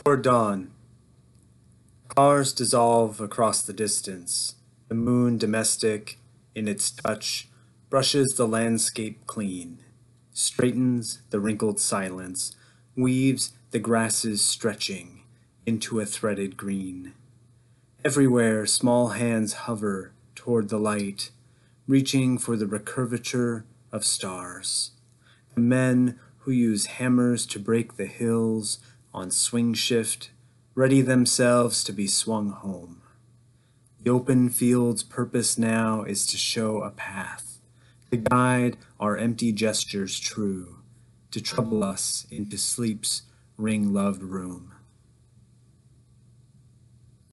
Toward dawn, cars dissolve across the distance. The moon, domestic in its touch, brushes the landscape clean, straightens the wrinkled silence, weaves the grasses stretching into a threaded green. Everywhere small hands hover toward the light, reaching for the recurvature of stars. The men who use hammers to break the hills on swing shift ready themselves to be swung home. The open field's purpose now is to show a path, to guide our empty gestures true, to trouble us into sleep's ring-loved room.